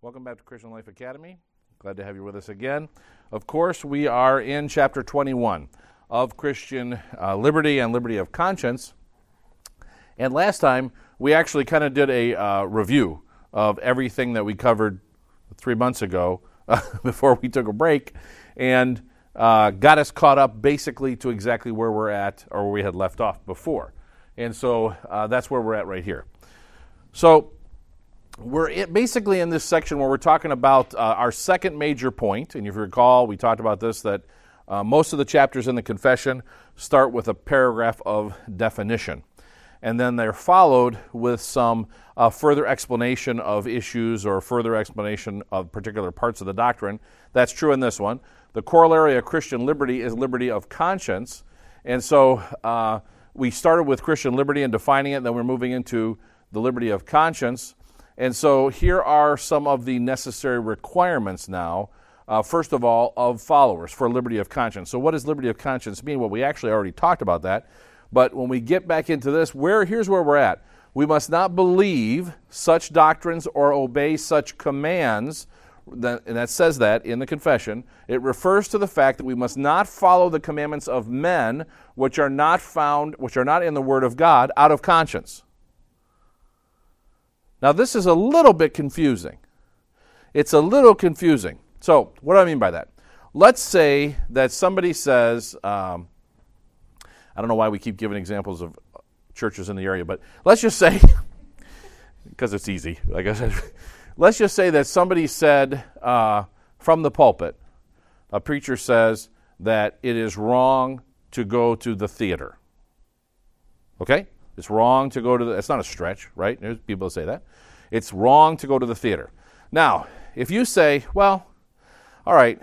Welcome back to Christian Life Academy. Glad to have you with us again. Of course, we are in chapter 21 of Christian liberty and liberty of conscience. And last time, we actually kind of did a review of everything that we covered 3 months ago before we took a break, and got us caught up basically to exactly where we're at or where we had left off before. And so that's where we're at right here. So we're basically in this section where we're talking about our second major point. And if you recall, we talked about this, that most of the chapters in the confession start with a paragraph of definition. And then they're followed with some further explanation of issues or further explanation of particular parts of the doctrine. That's true in this one. The corollary of Christian liberty is liberty of conscience. And so we started with Christian liberty and defining it, and then we're moving into the liberty of conscience. And so here are some of the necessary requirements now, first of all, of followers for liberty of conscience. So what does liberty of conscience mean? Well, we actually already talked about that. But when we get back into this, here's where we're at. We must not believe such doctrines or obey such commands, and that says that in the confession. It refers to the fact that we must not follow the commandments of men which are not in the Word of God, out of conscience. Now, this is a little bit confusing. It's a little confusing. So, what do I mean by that? Let's say that somebody says, I don't know why we keep giving examples of churches in the area, but let's just say, because it's easy, like I said, let's just say that somebody said from the pulpit, a preacher says that it is wrong to go to the theater. Okay? It's wrong to go to it's not a stretch, right? There's people that say that. It's wrong to go to the theater. Now, if you say, well, all right,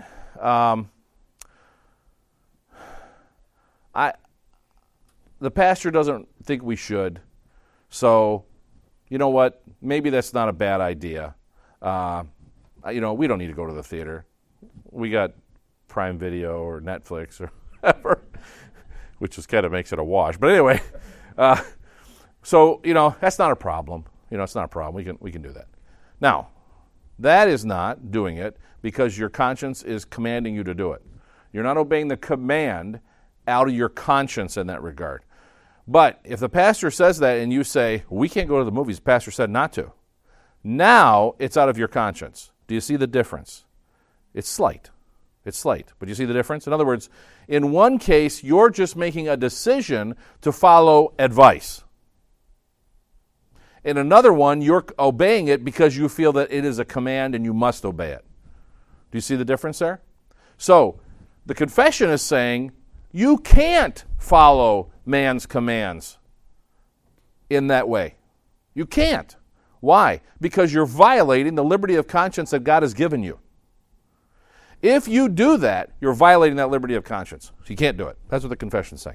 the pastor doesn't think we should, so you know what? Maybe that's not a bad idea. We don't need to go to the theater. We got Prime Video or Netflix or whatever, which just kind of makes it a wash. But anyway, so that's not a problem. It's not a problem. We can do that. Now, that is not doing it because your conscience is commanding you to do it. You're not obeying the command out of your conscience in that regard. But if the pastor says that and you say, we can't go to the movies, the pastor said not to, now it's out of your conscience. Do you see the difference? It's slight. It's slight. But you see the difference? In other words, in one case, you're just making a decision to follow advice. In another one, you're obeying it because you feel that it is a command and you must obey it. Do you see the difference there? So, the confession is saying you can't follow man's commands in that way. You can't. Why? Because you're violating the liberty of conscience that God has given you. If you do that, you're violating that liberty of conscience. So you can't do it. That's what the confession is saying.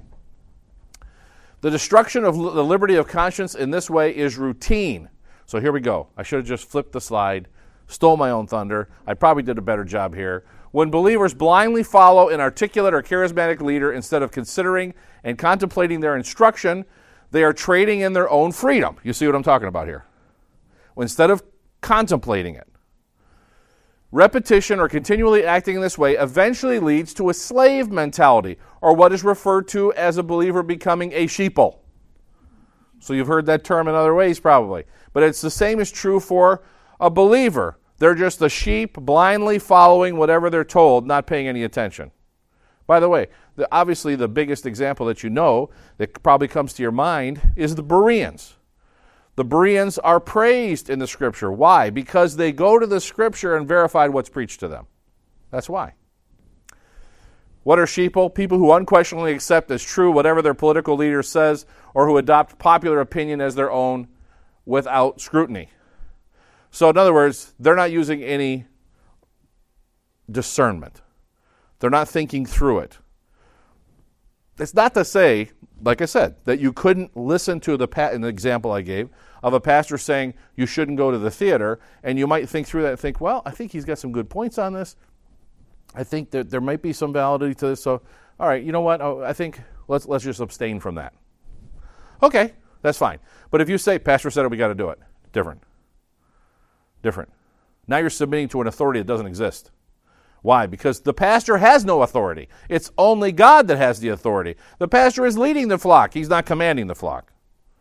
The destruction of the liberty of conscience in this way is routine. So here we go. I should have just flipped the slide, stole my own thunder. I probably did a better job here. When believers blindly follow an articulate or charismatic leader instead of considering and contemplating their instruction, they are trading in their own freedom. You see what I'm talking about here? Instead of contemplating it. Repetition or continually acting in this way eventually leads to a slave mentality, or what is referred to as a believer becoming a sheeple. So you've heard that term in other ways probably. But it's the same is true for a believer. They're just a sheep blindly following whatever they're told, not paying any attention. By the way, obviously the biggest example that you know that probably comes to your mind is the Bereans. The Bereans are praised in the Scripture. Why? Because they go to the Scripture and verified what's preached to them. That's why. What are sheeple? People who unquestionably accept as true whatever their political leader says or who adopt popular opinion as their own without scrutiny. So in other words, they're not using any discernment. They're not thinking through it. It's not to say, like I said, that you couldn't listen to an example I gave of a pastor saying you shouldn't go to the theater, and you might think through that and think, well, I think he's got some good points on this. I think that there might be some validity to this. So, all right, you know what? I think let's just abstain from that. Okay, that's fine. But if you say, pastor said it, we got to do it. Different. Now you're submitting to an authority that doesn't exist. Why? Because the pastor has no authority. It's only God that has the authority. The pastor is leading the flock. He's not commanding the flock.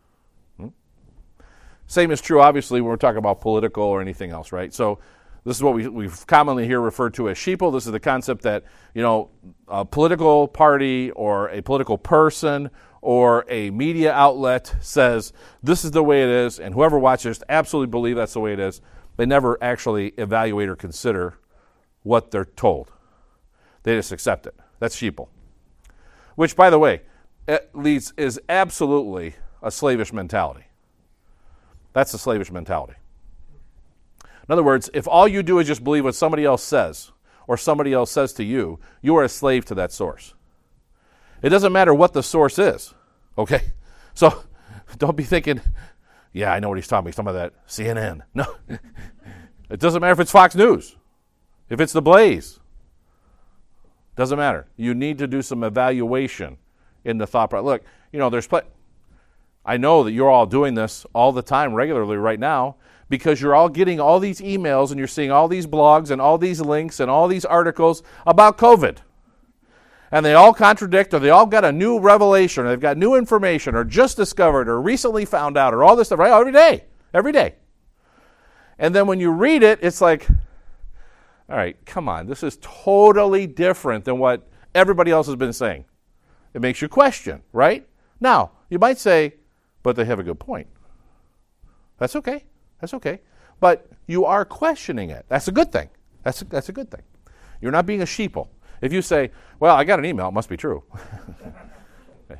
Same is true, obviously, when we're talking about political or anything else, right? So this is what we commonly hear referred to as sheeple. This is the concept that, a political party or a political person or a media outlet says this is the way it is, and whoever watches absolutely believe that's the way it is. They never actually evaluate or consider what they're told. They just accept it. That's sheeple. Which, by the way, is absolutely a slavish mentality. That's a slavish mentality. In other words, if all you do is just believe what somebody else says or somebody else says to you, you are a slave to that source. It doesn't matter what the source is, okay? So don't be thinking, yeah, I know what he's talking about. He's talking about that CNN. No. It doesn't matter if it's Fox News, if it's The Blaze. Doesn't matter. You need to do some evaluation in the thought process. Look, I know that you're all doing this all the time regularly right now because you're all getting all these emails and you're seeing all these blogs and all these links and all these articles about COVID. And they all contradict, or they all got a new revelation, or they've got new information, or just discovered, or recently found out, or all this stuff, right? Every day. And then when you read it, it's like, all right, come on, this is totally different than what everybody else has been saying. It makes you question, right? Now, you might say, but they have a good point. That's okay. But you are questioning it. That's a good thing. That's a good thing. You're not being a sheeple. If you say, well, I got an email, it must be true. Okay.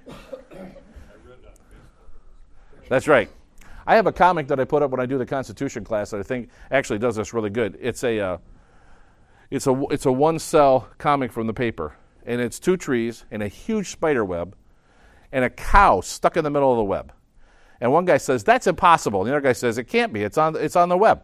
That's right. I have a comic that I put up when I do the Constitution class that I think actually does this really good. It's a one-cell comic from the paper, and it's two trees and a huge spider web and a cow stuck in the middle of the web. And one guy says, that's impossible. And the other guy says, it can't be. It's on the web.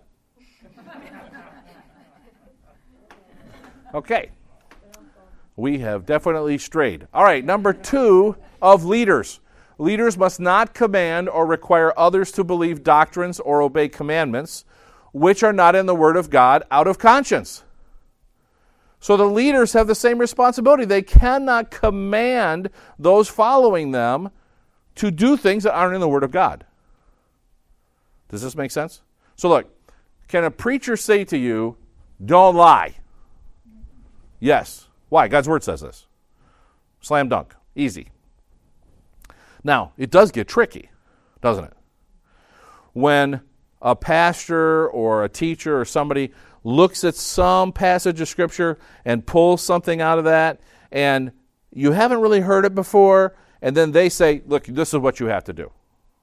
Okay. We have definitely strayed. All right, number 2 of leaders. Leaders must not command or require others to believe doctrines or obey commandments which are not in the Word of God out of conscience. So the leaders have the same responsibility. They cannot command those following them to do things that aren't in the Word of God. Does this make sense? So look, can a preacher say to you, don't lie? Yes. Why? God's Word says this. Slam dunk. Easy. Now, it does get tricky, doesn't it? When a pastor or a teacher or somebody looks at some passage of Scripture and pulls something out of that, and you haven't really heard it before, and then they say, look, this is what you have to do.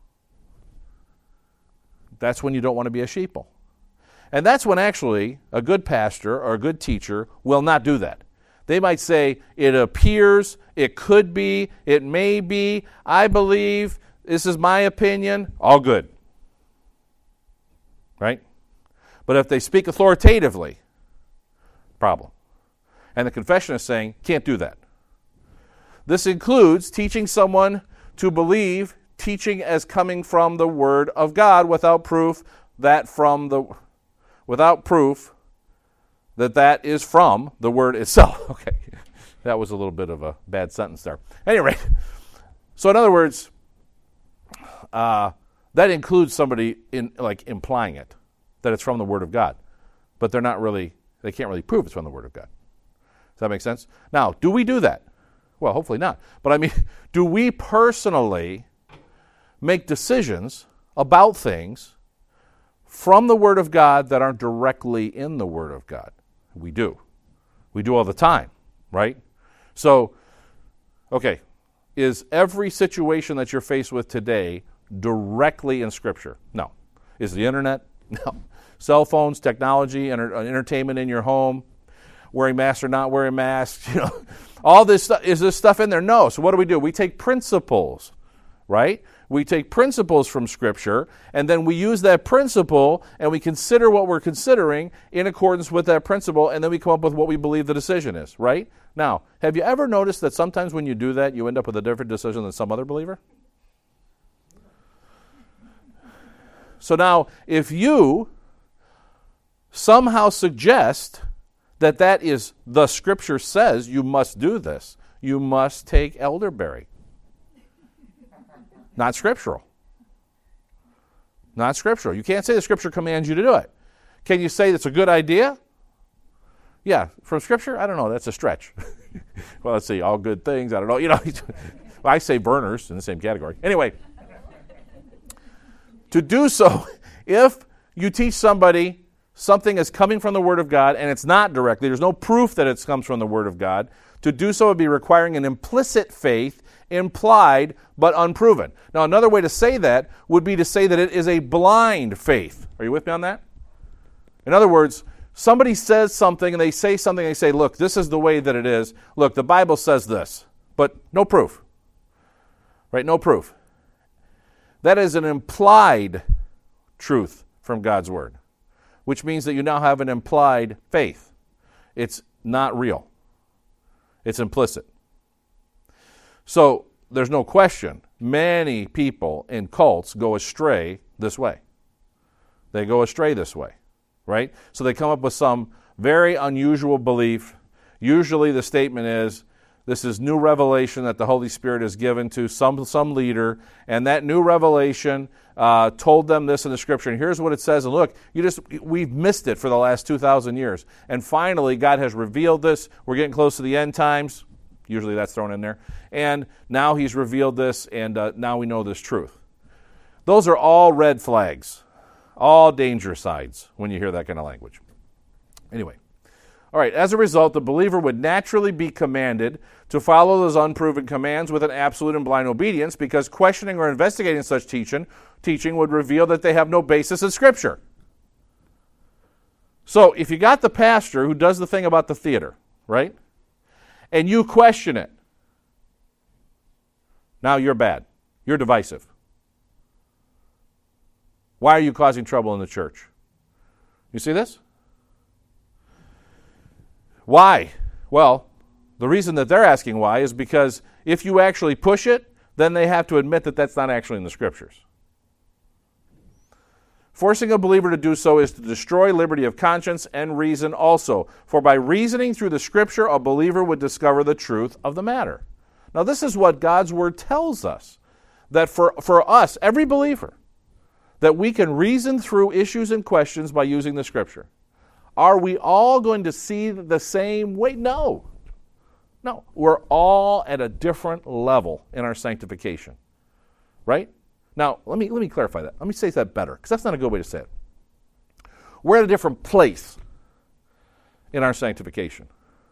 That's when you don't want to be a sheeple. And that's when actually a good pastor or a good teacher will not do that. They might say, it appears, it could be, it may be, I believe, this is my opinion, all good. Right? But if they speak authoritatively, problem. And the confession is saying, can't do that. This includes teaching someone to believe, teaching as coming from the Word of God without proof that that is from the Word itself. Okay, that was a little bit of a bad sentence there. Anyway, so in other words, that includes somebody implying it, that it's from the Word of God, but they can't really prove it's from the Word of God. Does that make sense? Now, do we do that? Well, hopefully not. But I mean, do we personally make decisions about things from the Word of God that aren't directly in the Word of God? We do. We do all the time, right? So, okay, is every situation that you're faced with today directly in Scripture? No. Is the internet? No. Cell phones, technology, entertainment in your home, wearing masks or not wearing masks, all this stuff. Is this stuff in there? No. So what do? We take principles, right? We take principles from Scripture, and then we use that principle, and we consider what we're considering in accordance with that principle, and then we come up with what we believe the decision is, right? Now, have you ever noticed that sometimes when you do that, you end up with a different decision than some other believer? So now, if you somehow suggest that that is, the Scripture says you must do this. You must take elderberry. Not scriptural. Not scriptural. You can't say the Scripture commands you to do it. Can you say it's a good idea? Yeah, from Scripture? I don't know. That's a stretch. Well, let's see. All good things. I don't know. I say burners in the same category. Anyway, to do so, if you teach somebody something is coming from the Word of God and it's not directly, there's no proof that it comes from the Word of God, to do so would be requiring an implicit faith, implied but unproven. Now, another way to say that would be to say that it is a blind faith. Are you with me on that? In other words, somebody says something and they say something, they say, look, this is the way that it is. Look, the Bible says this, but no proof. Right? No proof. That is an implied truth from God's Word, which means that you now have an implied faith. It's not real. It's implicit. So there's no question, many people in cults go astray this way. They go astray this way, right? So they come up with some very unusual belief. Usually the statement is, this is new revelation that the Holy Spirit has given to some leader, and that new revelation told them this in the Scripture, and here's what it says, and look, we've missed it for the last 2,000 years, and finally God has revealed this. We're getting close to the end times. Usually that's thrown in there. And now He's revealed this, and now we know this truth. Those are all red flags, all danger signs when you hear that kind of language. Anyway. All right, as a result, the believer would naturally be commanded to follow those unproven commands with an absolute and blind obedience, because questioning or investigating such teaching would reveal that they have no basis in Scripture. So if you got the pastor who does the thing about the theater, right, and you question it, now you're bad. You're divisive. Why are you causing trouble in the church? You see this? Why? Well, the reason that they're asking why is because if you actually push it, then they have to admit that that's not actually in the Scriptures. Forcing a believer to do so is to destroy liberty of conscience and reason also. For by reasoning through the Scripture, a believer would discover the truth of the matter. Now, this is what God's Word tells us, that for us, every believer, that we can reason through issues and questions by using the Scripture. Are we all going to see the same way? No. No. We're all at a different level in our sanctification. Right? Now, let me clarify that. Let me say that better, because that's not a good way to say it. We're at a different place in our sanctification.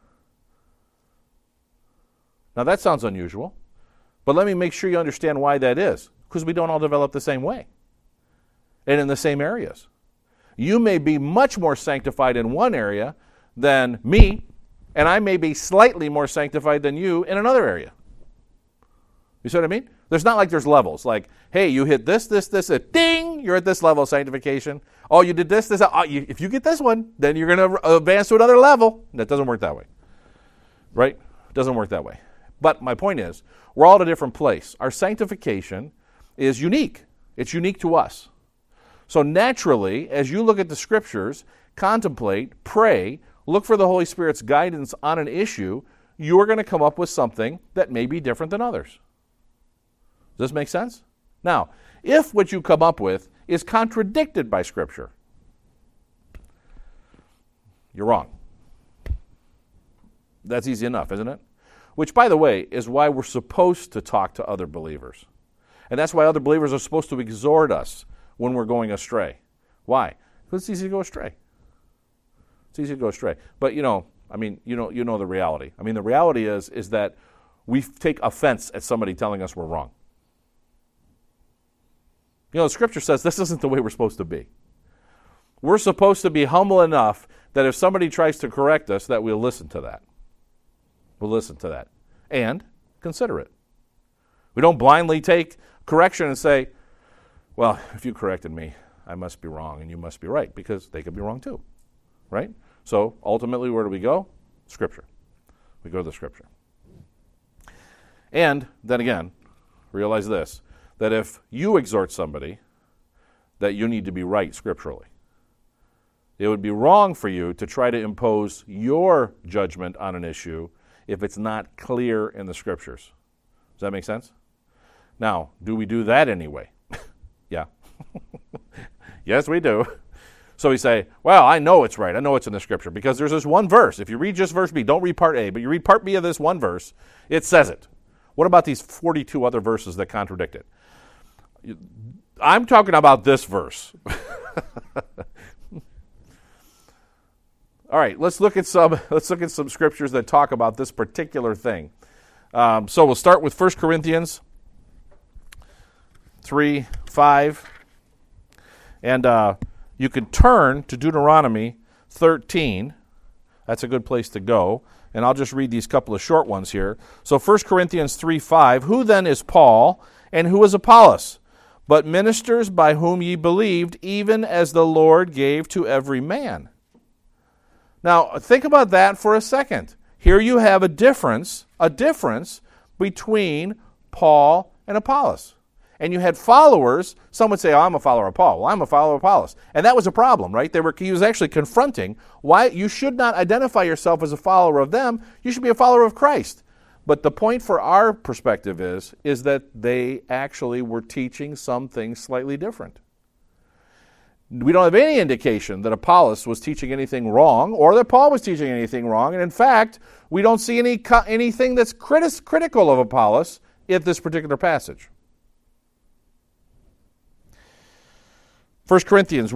Now, that sounds unusual, but let me make sure you understand why that is, because we don't all develop the same way and in the same areas. You may be much more sanctified in one area than me, and I may be slightly more sanctified than you in another area. You see what I mean? There's not like there's levels. Like, hey, you hit this, ding, you're at this level of sanctification. Oh, you did this. If you get this one, then you're going to advance to another level. That doesn't work that way. Right? It doesn't work that way. But my point is, we're all at a different place. Our sanctification is unique. It's unique to us. So naturally, as you look at the Scriptures, contemplate, pray, look for the Holy Spirit's guidance on an issue, you're going to come up with something that may be different than others. Does this make sense? Now, if what you come up with is contradicted by Scripture, you're wrong. That's easy enough, isn't it? Which, by the way, is why we're supposed to talk to other believers. And that's why other believers are supposed to exhort us when we're going astray. Why? Because it's easy to go astray. It's easy to go astray. But, you know the reality. I mean, the reality is that we take offense at somebody telling us we're wrong. You know, the Scripture says this isn't the way we're supposed to be. We're supposed to be humble enough that if somebody tries to correct us, that we'll listen to that. We'll listen to that. And consider it. We don't blindly take correction and say, well, if you corrected me, I must be wrong and you must be right, because they could be wrong too, right? So ultimately, where do we go? Scripture. We go to the Scripture. And then again, realize this, that if you exhort somebody, that you need to be right scripturally. It would be wrong for you to try to impose your judgment on an issue if it's not clear in the Scriptures. Does that make sense? Now, do we do that anyway? Yeah. Yes, we do. So we say, well, I know it's right. I know it's in the Scripture because there's this one verse. If you read just verse B, don't read part A, but you read part B of this one verse, it says it. What about these 42 other verses that contradict it? I'm talking about this verse. All right, let's look at some scriptures that talk about this particular thing. So we'll start with 1 Corinthians 3:5, and you can turn to Deuteronomy 13. That's a good place to go, and I'll just read these couple of short ones here. So 1 Corinthians 3:5, who then is Paul, and who is Apollos? But ministers by whom ye believed, even as the Lord gave to every man. Now, think about that for a second. Here you have a difference between Paul and Apollos. And you had followers. Some would say, oh, I'm a follower of Paul. Well, I'm a follower of Apollos. And that was a problem, right? He was actually confronting why you should not identify yourself as a follower of them. You should be a follower of Christ. But the point for our perspective is that they actually were teaching something slightly different. We don't have any indication that Apollos was teaching anything wrong or that Paul was teaching anything wrong. And in fact, we don't see anything that's critical of Apollos in this particular passage. 2 Corinthians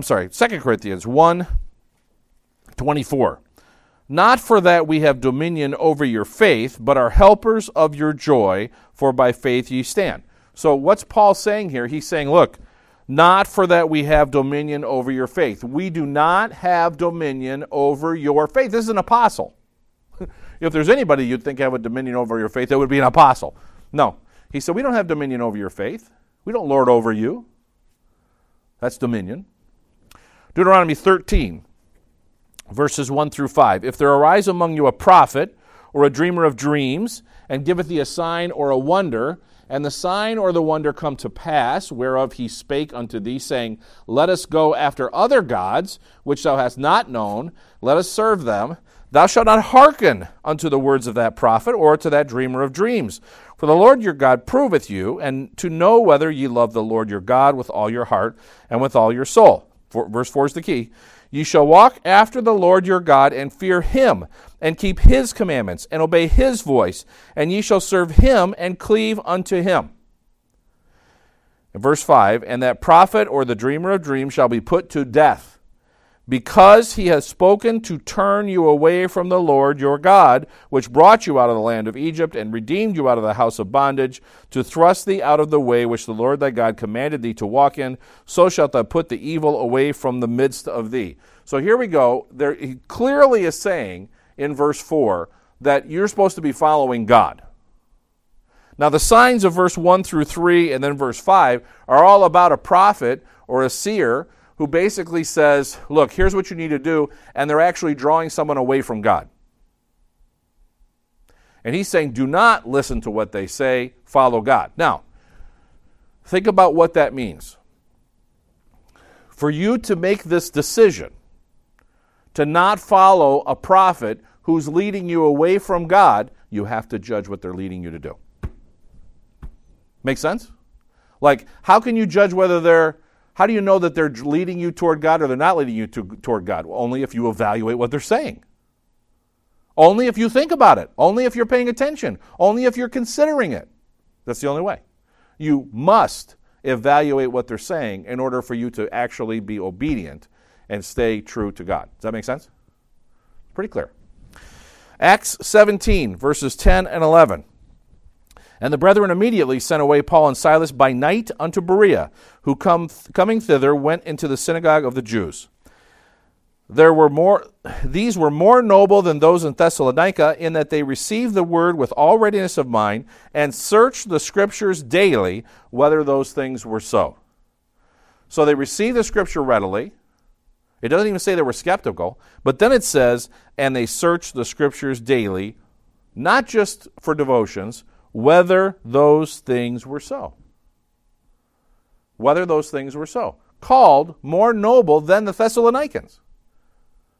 1:24. Not for that we have dominion over your faith, but are helpers of your joy, for by faith ye stand. So what's Paul saying here? He's saying, look, not for that we have dominion over your faith. We do not have dominion over your faith. This is an apostle. If there's anybody you'd think have a dominion over your faith, it would be an apostle. No. He said, we don't have dominion over your faith. We don't lord over you. That's dominion. Deuteronomy 13, verses 1 through 5. If there arise among you a prophet or a dreamer of dreams, and giveth thee a sign or a wonder, and the sign or the wonder come to pass, whereof he spake unto thee, saying, let us go after other gods, which thou hast not known, let us serve them, thou shalt not hearken unto the words of that prophet, or to that dreamer of dreams. For the Lord your God proveth you, and to know whether ye love the Lord your God with all your heart and with all your soul. Verse 4 is the key. Ye shall walk after the Lord your God, and fear him, and keep his commandments, and obey his voice, and ye shall serve him, and cleave unto him. In verse 5, and that prophet or the dreamer of dreams shall be put to death, because he has spoken to turn you away from the Lord your God, which brought you out of the land of Egypt, and redeemed you out of the house of bondage, to thrust thee out of the way which the Lord thy God commanded thee to walk in, so shalt thou put the evil away from the midst of thee. So here we go. He clearly is saying in verse 4 that you're supposed to be following God. Now the signs of verse 1 through 3 and then verse 5 are all about a prophet or a seer who basically says, look, here's what you need to do, and they're actually drawing someone away from God. And he's saying, do not listen to what they say, follow God. Now, think about what that means. For you to make this decision, to not follow a prophet who's leading you away from God, you have to judge what they're leading you to do. Make sense? Like, how can you judge how do you know that they're leading you toward God or they're not leading you toward God? Well, only if you evaluate what they're saying. Only if you think about it. Only if you're paying attention. Only if you're considering it. That's the only way. You must evaluate what they're saying in order for you to actually be obedient and stay true to God. Does that make sense? Pretty clear. Acts 17, verses 10 and 11. And the brethren immediately sent away Paul and Silas by night unto Berea, who coming thither went into the synagogue of the Jews. These were more noble than those in Thessalonica, in that they received the word with all readiness of mind, and searched the Scriptures daily, whether those things were so. So they received the Scripture readily. It doesn't even say they were skeptical, but then it says, and they searched the Scriptures daily, not just for devotions, whether those things were so. Whether those things were so. Called more noble than the Thessalonians.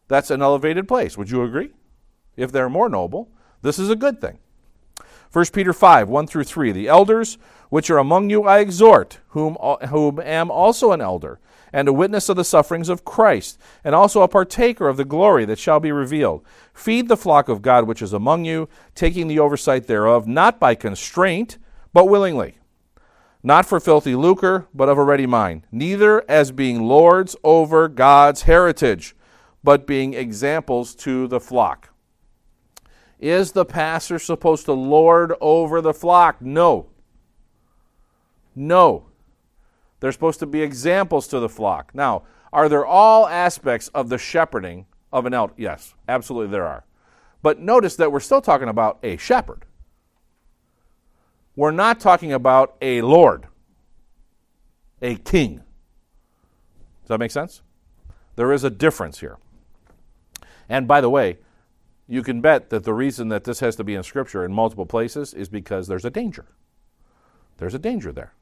that's an elevated place. Would you agree? If they're more noble, this is a good thing. 1 Peter 5, 1 through 3, the elders which are among you I exhort, whom am also an elder, and a witness of the sufferings of Christ, and also a partaker of the glory that shall be revealed. Feed the flock of God which is among you, taking the oversight thereof, not by constraint, but willingly. Not for filthy lucre, but of a ready mind. Neither as being lords over God's heritage, but being examples to the flock. Is the pastor supposed to lord over the flock? No. No. They're supposed to be examples to the flock. Now, are there all aspects of the shepherding of an elder? Yes, absolutely there are. But notice that we're still talking about a shepherd. We're not talking about a lord, a king. Does that make sense? There is a difference here. And by the way, you can bet that the reason that this has to be in Scripture in multiple places is because there's a danger. There's a danger there.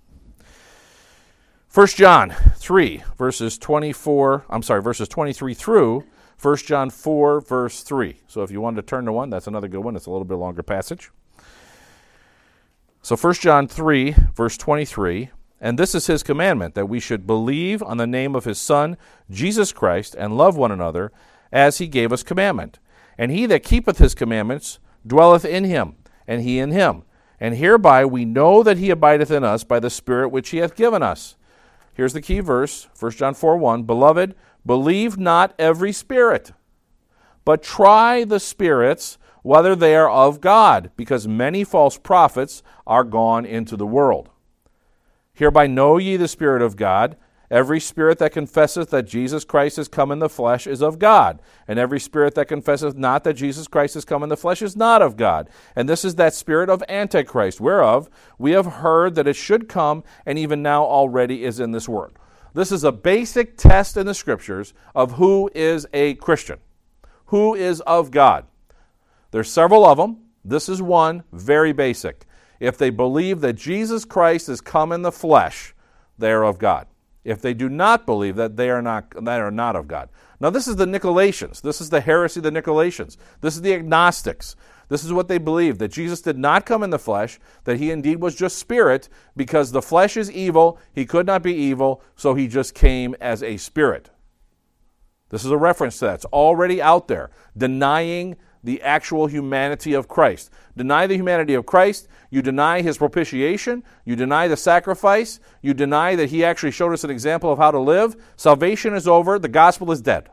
1 John 3, verses 23 through 1 John 4, verse 3. So if you wanted to turn to one, that's another good one. It's a little bit longer passage. So 1 John 3, verse 23, and this is his commandment, that we should believe on the name of his Son, Jesus Christ, and love one another, as he gave us commandment. And he that keepeth his commandments dwelleth in him, and he in him. And hereby we know that he abideth in us by the Spirit which he hath given us. Here's the key verse, 1 John 4, 1. Beloved, believe not every spirit, but try the spirits whether they are of God, because many false prophets are gone into the world. Hereby know ye the Spirit of God. Every spirit that confesseth that Jesus Christ is come in the flesh is of God, and every spirit that confesseth not that Jesus Christ is come in the flesh is not of God. And this is that spirit of Antichrist, whereof we have heard that it should come, and even now already is in this world. This is a basic test in the Scriptures of who is a Christian, who is of God. There's several of them. This is one, very basic. If they believe that Jesus Christ is come in the flesh, they are of God. If they do not believe that, they are not of God. Now this is the Nicolaitans. This is the heresy of the Nicolaitans. This is the agnostics. This is what they believe, that Jesus did not come in the flesh, that he indeed was just spirit, because the flesh is evil, he could not be evil, so he just came as a spirit. This is a reference to that. It's already out there, denying the actual humanity of Christ. Deny the humanity of Christ, you deny his propitiation, you deny the sacrifice, you deny that he actually showed us an example of how to live. Salvation is over, the gospel is dead.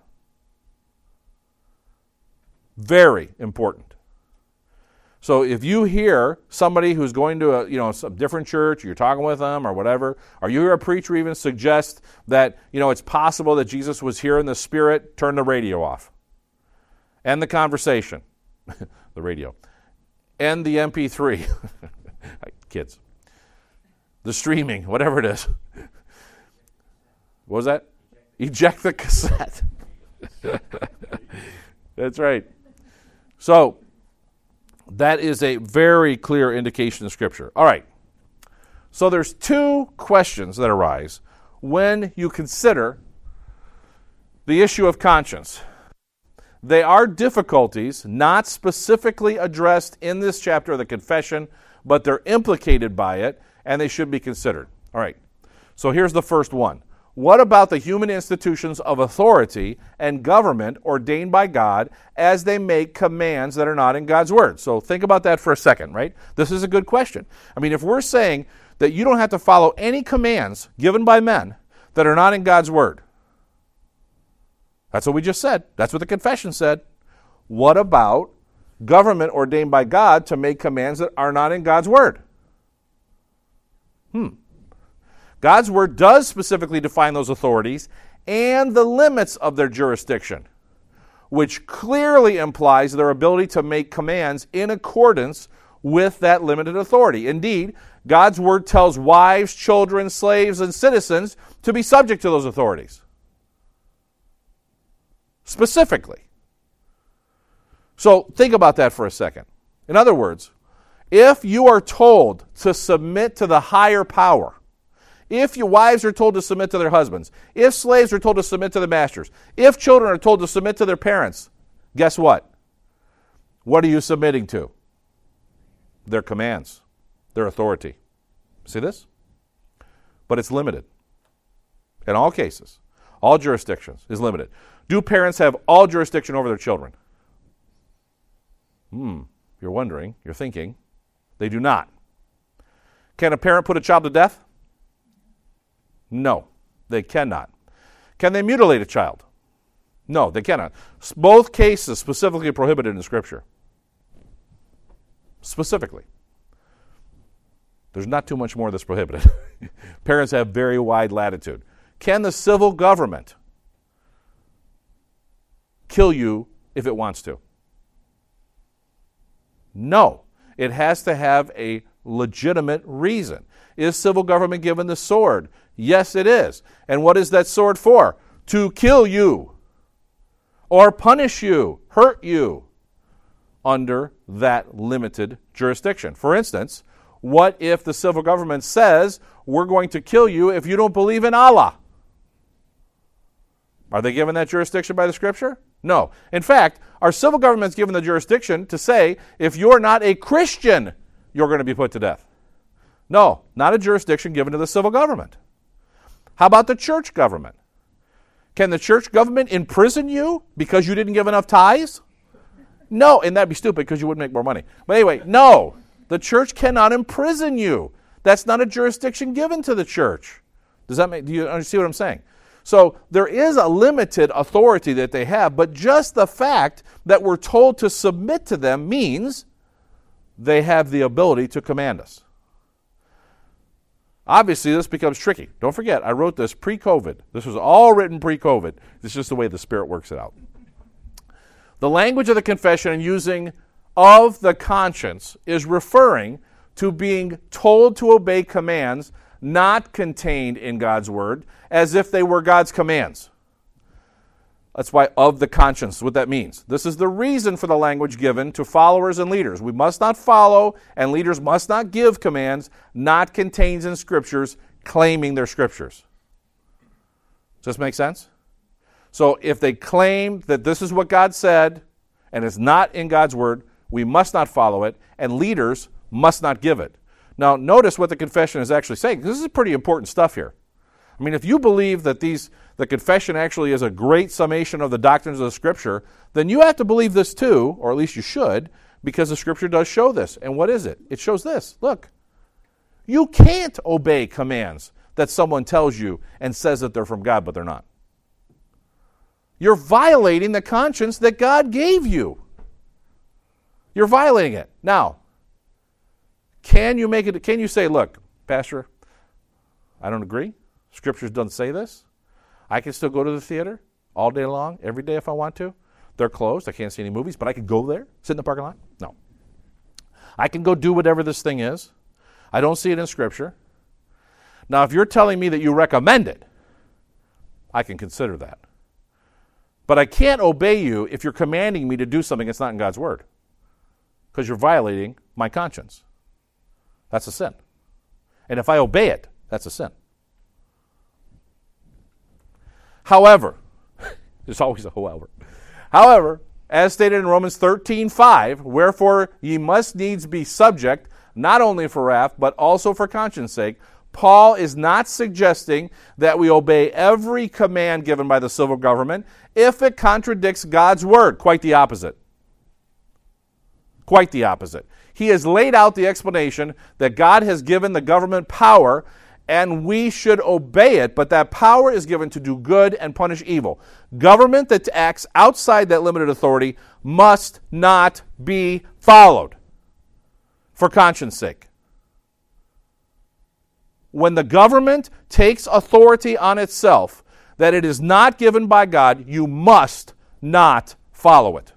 Very important. So if you hear somebody who's going to a different church, you're talking with them or whatever, or you hear a preacher even suggest that it's possible that Jesus was here in the spirit, turn the radio off. End the conversation. The radio. End the MP3. Kids. The streaming, whatever it is. What was that? Eject the cassette. That's right. So, that is a very clear indication of Scripture. All right. So there's two questions that arise when you consider the issue of conscience. They are difficulties not specifically addressed in this chapter of the confession, but they're implicated by it, and they should be considered. All right. So here's the first one. What about the human institutions of authority and government ordained by God as they make commands that are not in God's Word? So think about that for a second, right? This is a good question. I mean, if we're saying that you don't have to follow any commands given by men that are not in God's Word, that's what we just said. That's what the confession said. What about government ordained by God to make commands that are not in God's Word? God's Word does specifically define those authorities and the limits of their jurisdiction, which clearly implies their ability to make commands in accordance with that limited authority. Indeed, God's Word tells wives, children, slaves, and citizens to be subject to those authorities. Specifically. So think about that for a second. In other words, if you are told to submit to the higher power, if your wives are told to submit to their husbands, if slaves are told to submit to their masters, if children are told to submit to their parents, guess what? What are you submitting to? Their commands, their authority. See this? But it's limited. In all cases, all jurisdictions is limited. Do parents have all jurisdiction over their children? You're wondering, you're thinking. They do not. Can a parent put a child to death? No, they cannot. Can they mutilate a child? No, they cannot. Both cases specifically prohibited in Scripture. Specifically. There's not too much more that's prohibited. Parents have very wide latitude. Can the civil government kill you if it wants to? No. It has to have a legitimate reason. Is civil government given the sword? Yes, it is. And what is that sword for? To kill you or punish you, hurt you under that limited jurisdiction. For instance, what if the civil government says, we're going to kill you if you don't believe in Allah? Are they given that jurisdiction by the Scripture? No. In fact, our civil government's given the jurisdiction to say, if you're not a Christian, you're going to be put to death. No, not a jurisdiction given to the civil government. How about the church government? Can the church government imprison you because you didn't give enough tithes? No, and that'd be stupid because you wouldn't make more money. But anyway, no, the church cannot imprison you. That's not a jurisdiction given to the church. Do you understand what I'm saying? So there is a limited authority that they have, but just the fact that we're told to submit to them means they have the ability to command us. Obviously, this becomes tricky. Don't forget, I wrote this pre-COVID. This was all written pre-COVID. This is just the way the Spirit works it out. The language of the confession and using of the conscience is referring to being told to obey commands not contained in God's Word, as if they were God's commands. That's why of the conscience, what that means. This is the reason for the language given to followers and leaders. We must not follow, and leaders must not give commands not contained in Scriptures, claiming they're Scriptures. Does this make sense? So if they claim that this is what God said, and it's not in God's Word, we must not follow it, and leaders must not give it. Now, notice what the confession is actually saying. This is pretty important stuff here. I mean, if you believe that the confession actually is a great summation of the doctrines of the Scripture, then you have to believe this too, or at least you should, because the Scripture does show this. And what is it? It shows this. Look, you can't obey commands that someone tells you and says that they're from God, but they're not. You're violating the conscience that God gave you. You're violating it. Now, can you say, look, Pastor, I don't agree. Scriptures doesn't say this. I can still go to the theater all day long, every day if I want to. They're closed. I can't see any movies, but I can go there, sit in the parking lot. No. I can go do whatever this thing is. I don't see it in Scripture. Now, if you're telling me that you recommend it, I can consider that. But I can't obey you if you're commanding me to do something that's not in God's Word, because you're violating my conscience. That's a sin. And if I obey it, that's a sin. However, there's always a however. However, as stated in Romans 13:5, wherefore ye must needs be subject, not only for wrath, but also for conscience sake. Paul is not suggesting that we obey every command given by the civil government if it contradicts God's Word. Quite the opposite. Quite the opposite. He has laid out the explanation that God has given the government power and we should obey it, but that power is given to do good and punish evil. Government that acts outside that limited authority must not be followed for conscience sake. When the government takes authority on itself that it is not given by God, you must not follow it.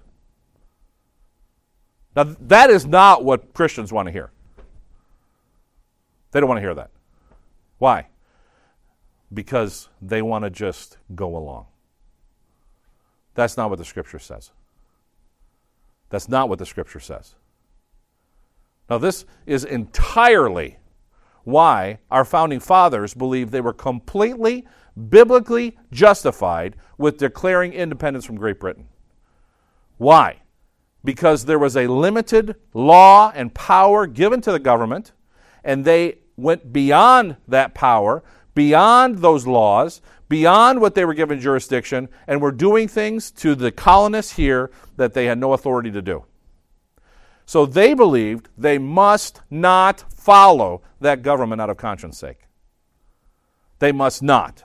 Now, that is not what Christians want to hear. They don't want to hear that. Why? Because they want to just go along. That's not what the Scripture says. That's not what the Scripture says. Now, this is entirely why our founding fathers believed they were completely biblically justified with declaring independence from Great Britain. Why? Because there was a limited law and power given to the government, and they went beyond that power, beyond those laws, beyond what they were given jurisdiction, and were doing things to the colonists here that they had no authority to do. So they believed they must not follow that government out of conscience sake. They must not.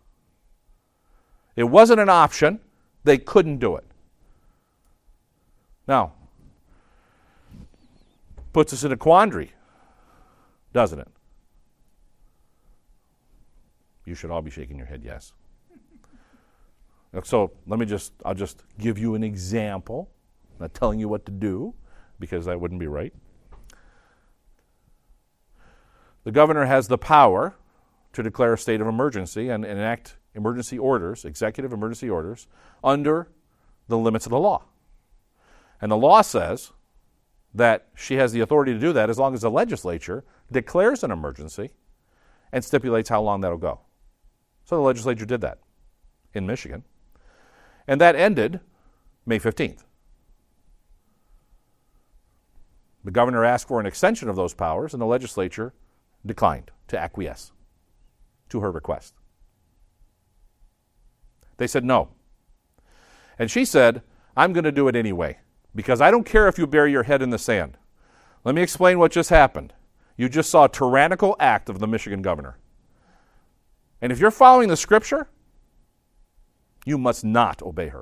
It wasn't an option. They couldn't do it. Now, puts us in a quandary, doesn't it? You should all be shaking your head yes. So I'll just give you an example. I'm not telling you what to do, because that wouldn't be right. The governor has the power to declare a state of emergency and enact emergency orders, executive emergency orders, under the limits of the law. And the law says that she has the authority to do that as long as the legislature declares an emergency and stipulates how long that'll go. So the legislature did that in Michigan. And that ended May 15th. The governor asked for an extension of those powers, and the legislature declined to acquiesce to her request. They said no. And she said, I'm going to do it anyway, because I don't care if you bury your head in the sand. Let me explain what just happened. You just saw a tyrannical act of the Michigan governor. And if you're following the scripture, you must not obey her.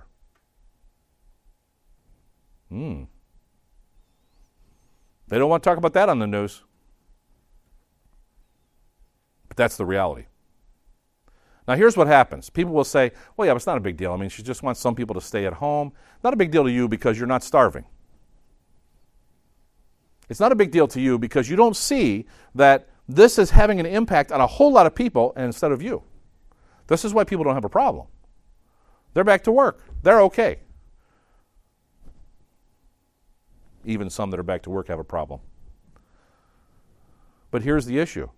They don't want to talk about that on the news. But that's the reality. Now, here's what happens. People will say, well, yeah, but it's not a big deal. I mean, she just wants some people to stay at home. Not a big deal to you because you're not starving. It's not a big deal to you because you don't see that this is having an impact on a whole lot of people instead of you. This is why people don't have a problem. They're back to work. They're okay. Even some that are back to work have a problem. But here's the issue.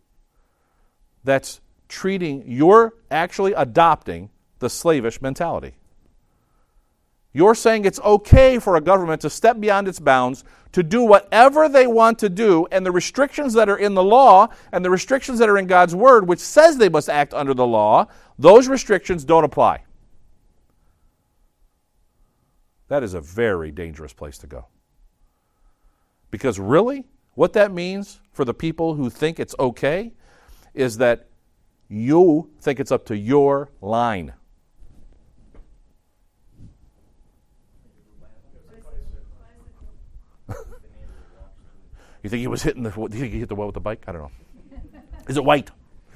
You're actually adopting the slavish mentality. You're saying it's okay for a government to step beyond its bounds to do whatever they want to do, and the restrictions that are in the law and the restrictions that are in God's Word, which says they must act under the law, those restrictions don't apply. That is a very dangerous place to go. Because really, what that means for the people who think it's okay is that you think it's up to your line. You think he was hitting do you think he hit the wall with the bike? I don't know. Is it white?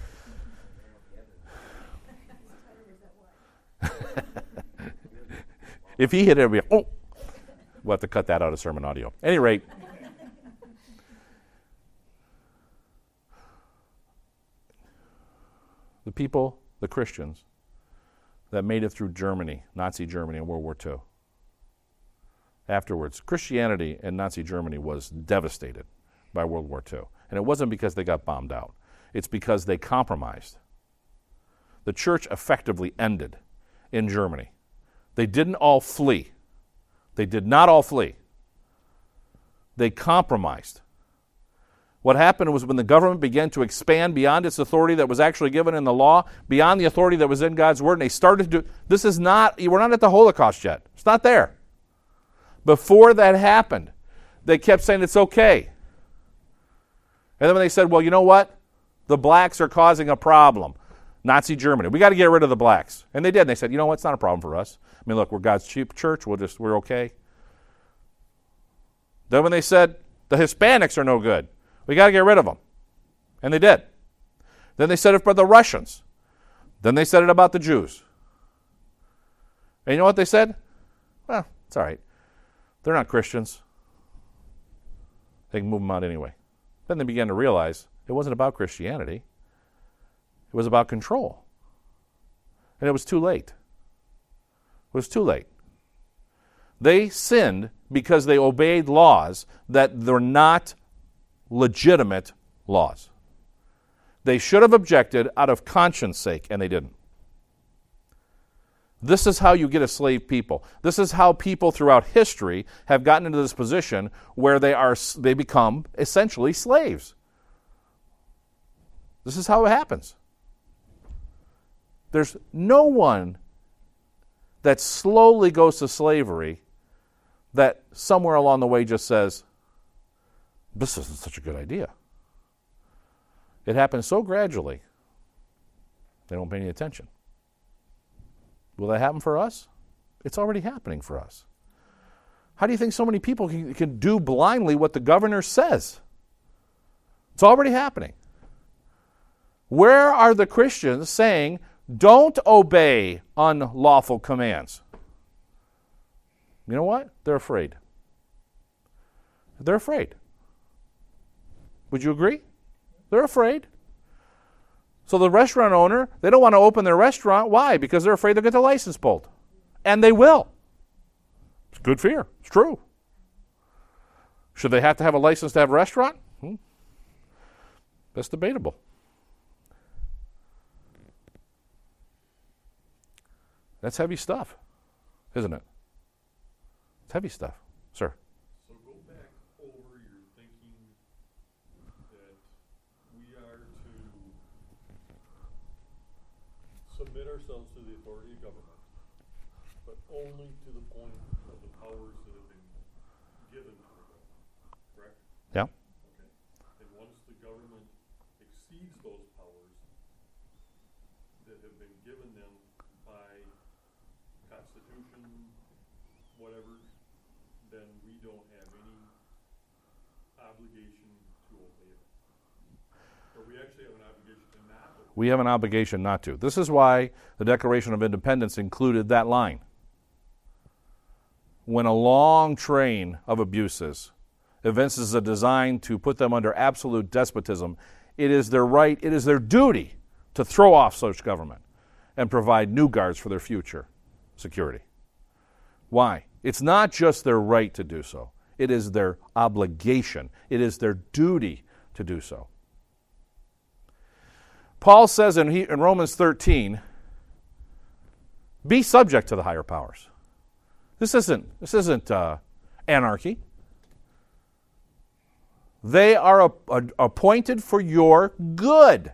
If he hit it, it'd be, oh. We'll have to cut that out of sermon audio. At any rate, the people, the Christians, that made it through Germany, Nazi Germany in World War II. Afterwards, Christianity in Nazi Germany was devastated by World War II. And it wasn't because they got bombed out. It's because they compromised. The church effectively ended in Germany. They didn't all flee. They did not all flee. They compromised. What happened was when the government began to expand beyond its authority that was actually given in the law, beyond the authority that was in God's Word, and they started to do, we're not at the Holocaust yet. It's not there. Before that happened, they kept saying it's okay. And then when they said, well, you know what? The blacks are causing a problem. Nazi Germany. We got to get rid of the blacks. And they did. And they said, you know what? It's not a problem for us. I mean, look, we're God's cheap church. We're okay. Then when they said the Hispanics are no good, we got to get rid of them. And they did. Then they said it for the Russians. Then they said it about the Jews. And you know what they said? Well, it's all right. They're not Christians. They can move them out anyway. Then they began to realize it wasn't about Christianity. It was about control. And it was too late. It was too late. They sinned because they obeyed laws that were not legitimate laws. They should have objected out of conscience sake, and they didn't. This is how you get a slave people. This is how people throughout history have gotten into this position where they become essentially slaves. This is how it happens. There's no one that slowly goes to slavery that somewhere along the way just says, this isn't such a good idea. It happens so gradually, they don't pay any attention. Will that happen for us? It's already happening for us. How do you think so many people can do blindly what the governor says? It's already happening. Where are the Christians saying, don't obey unlawful commands? You know what? They're afraid. They're afraid. Would you agree? They're afraid. So the restaurant owner, they don't want to open their restaurant. Why? Because they're afraid they'll get their license pulled. And they will. It's good fear. It's true. Should they have to have a license to have a restaurant? That's debatable. That's heavy stuff, isn't it? It's heavy stuff. Sir? So go back over your thinking that we are to submit ourselves to the authority of government, but only to the point of the powers that have been given to the government, correct? Yeah. Okay. And once the government exceeds those powers that have been given them by Constitution, whatever, then we don't have any obligation to obey it. Or we actually have an obligation to not obey it. We have an obligation not to. This is why the Declaration of Independence included that line. When a long train of abuses evinces a design to put them under absolute despotism, it is their right, it is their duty to throw off such government and provide new guards for their future security. Why? It's not just their right to do so. It is their obligation. It is their duty to do so. Paul says in Romans 13, be subject to the higher powers. This isn't anarchy. They are appointed for your good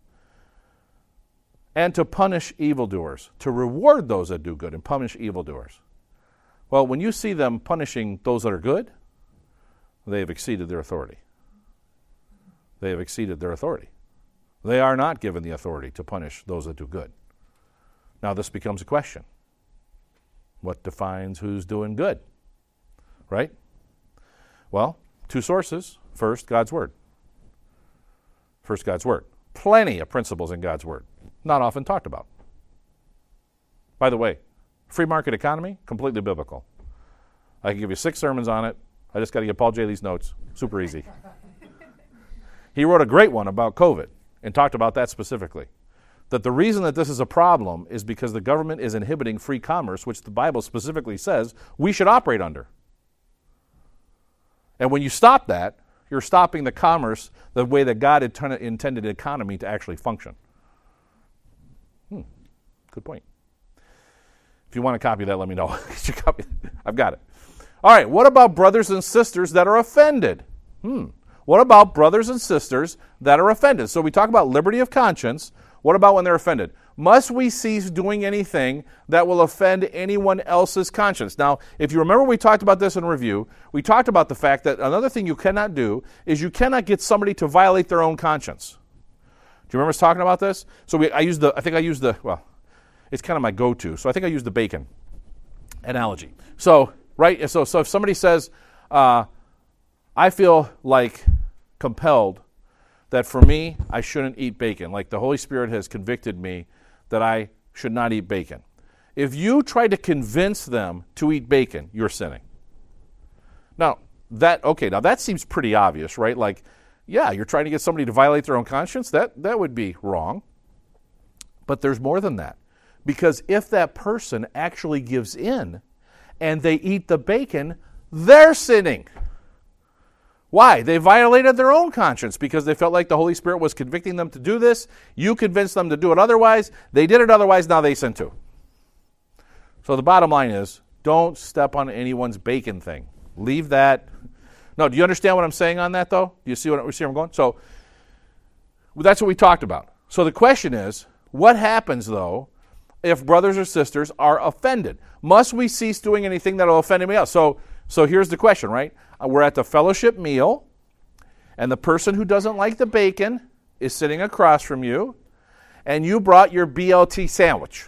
and to punish evildoers, to reward those that do good and punish evildoers. Well, when you see them punishing those that are good, they have exceeded their authority. They have exceeded their authority. They are not given the authority to punish those that do good. Now, this becomes a question. What defines who's doing good? Right? Well, two sources. First, God's Word. First, God's Word. Plenty of principles in God's Word. Not often talked about. By the way, free market economy, completely biblical. I can give you 6 sermons on it. I just got to get Paul Jaley's notes. Super easy. He wrote a great one about COVID and talked about that specifically. That the reason that this is a problem is because the government is inhibiting free commerce, which the Bible specifically says we should operate under. And when you stop that, you're stopping the commerce the way that God intended the economy to actually function. Good point. If you want a copy of that, let me know. I've got it. All right, what about brothers and sisters that are offended? What about brothers and sisters that are offended? So we talk about liberty of conscience. What about when they're offended? Must we cease doing anything that will offend anyone else's conscience? Now, if you remember we talked about this in review, we talked about the fact that another thing you cannot do is you cannot get somebody to violate their own conscience. Do you remember us talking about this? So it's kind of my go-to. So I think I used the bacon analogy. So, right? So if somebody says, I feel like compelled that for me, I shouldn't eat bacon. Like the Holy Spirit has convicted me that I should not eat bacon. If you try to convince them to eat bacon, you're sinning. Now that seems pretty obvious, right? Like, yeah, you're trying to get somebody to violate their own conscience. That would be wrong. But there's more than that. Because if that person actually gives in and they eat the bacon, they're sinning. Why? They violated their own conscience because they felt like the Holy Spirit was convicting them to do this. You convinced them to do it otherwise. They did it otherwise. Now they sin too. So the bottom line is, don't step on anyone's bacon thing. Leave that. No, do you understand what I'm saying on that, though? Do you see where I'm going? So that's what we talked about. So the question is, what happens, though, if brothers or sisters are offended? Must we cease doing anything that will offend anybody else? So here's the question, right? We're at the fellowship meal, and the person who doesn't like the bacon is sitting across from you, and you brought your BLT sandwich.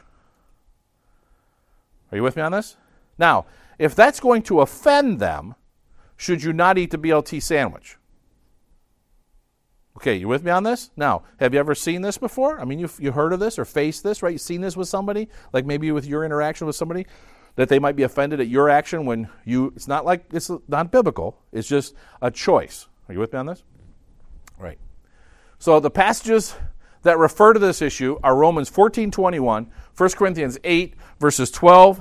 Are you with me on this? Now, if that's going to offend them, should you not eat the BLT sandwich? Okay, you with me on this? Now, have you ever seen this before? I mean, you heard of this or faced this, right? You've seen this with somebody, like maybe with your interaction with somebody, that they might be offended at your action when it's not like, it's not biblical. It's just a choice. Are you with me on this? Right. So the passages that refer to this issue are Romans 14:21, 1 Corinthians 8, verses 12